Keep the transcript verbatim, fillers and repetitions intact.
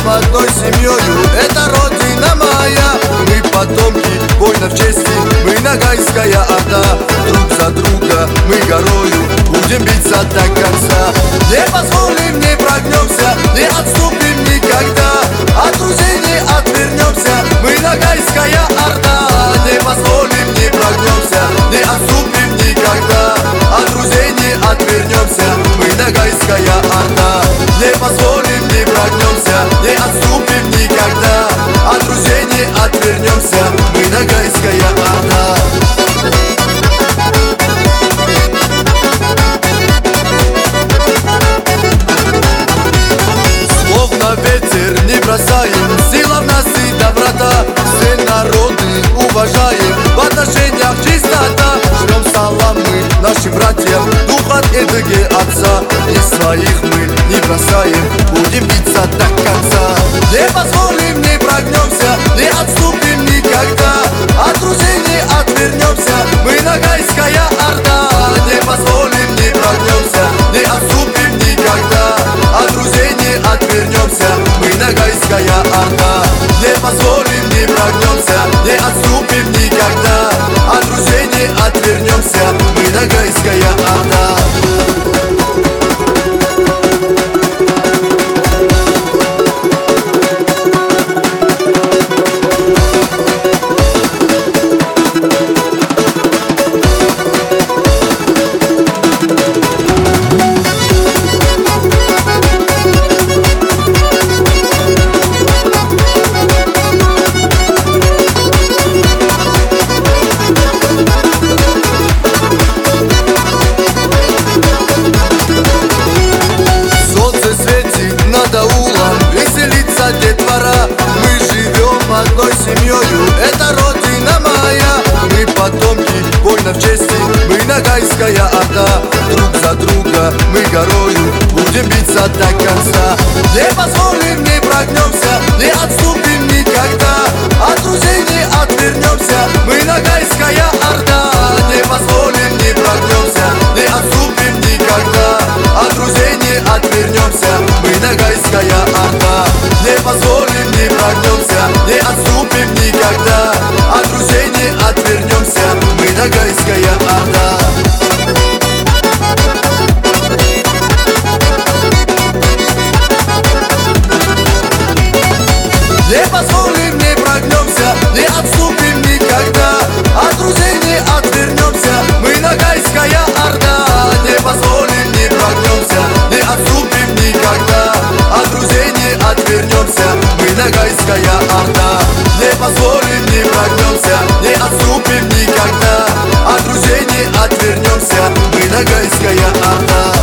одной семьёю, это родина моя. Мы потомки воинов чести, мы Ногайская Орда. Друг за друга мы горою будем биться до конца. Не позволим, не прогнемся, не отступим никогда. От друзей не отвернемся, мы Ногайская Орда. Не позволим, не прогнемся, не отступим никогда. От друзей не отвернемся, мы Ногайская Орда. Не позволим, не прогнемся, не отступим никогда. От друзей не отвернемся, мы Ногайская Орда. Словно ветер не бросаем, сила в нас и доброта. Все народы уважаем, в отношениях чистота. Шлем салам мы нашим братьям, дух от Эдыги отца. И своих мы не бросаем, будем биться до конца. Не позволим, не прогнемся, не отступим никогда. От друзей не отвернемся, мы Ногайская Орда. Не позволим, не прогнемся, не отступим никогда. От друзей не отвернемся, мы Ногайская Орда. Не позволим, не прогнемся, не отступим никогда. От друзей не отвернемся, мы Ногайская Орда. Детвора, мы живем одной семьёю, это родина моя. Мы потомки воинов чести, мы Ногайская Орда. Друг за друга мы горою будем биться до конца. Не позволим, не прогнемся, не отступим никогда. От друзей не отвернемся, мы Ногайская Орда. Не позволим, не прогнемся, не отступим никогда. От друзей не отвернемся, мы Ногайская Орда. Не позволим, не прогнемся, не отступим никогда. От друзей не отвернемся, мы Ногайская Орда. Не позволим, не прогнемся, не отступим никогда. От друзей не отвернемся, мы Ногайская Орда. Не позволим, не прогнемся, не отступим никогда. От друзей не отвернемся, мы Ногайская Орда. Не позволим, не прогнемся, не отступим никогда. От друзей не отвернемся, мы Ногайская Орда.